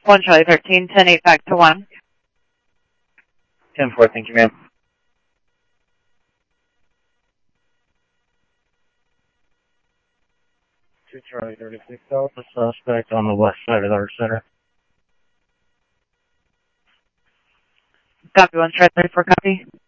1 Charlie 13, 10-8 back to 1. 10-4, thank you, ma'am. 2 Charlie 36, Alpha suspect on the west side of our center. Copy 1 Charlie 34, copy.